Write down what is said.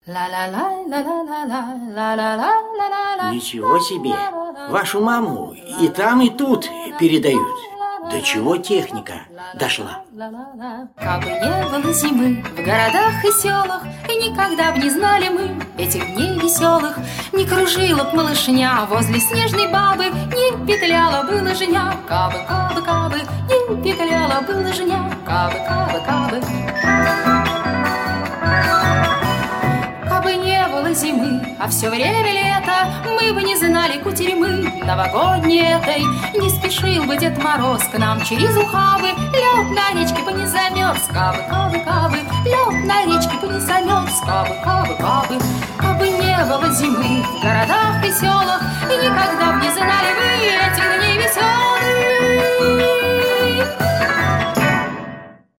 Ничего себе! Вашу маму и там, и тут передают. До чего техника дошла? Кабы не было зимы в городах и селах, и никогда б не знали мы этих дней веселых, не кружила б малышня возле снежной бабы, не петляла бы лыжня. Кабы, кабы, кабы, не петляла бы лыжня. Кабы, кабы, кабы. Кабы не было зимы, а все время лето, мы бы не знали кутерьмы новогодней этой. Не спешил бы Дед Мороз к нам через ухабы, лед на речке бы не замерз. Кабы, кабы, кабы, лед на речке бы не замерз. Кабы, кабы, кабы. Кабы не было зимы в городах и селах, и никогда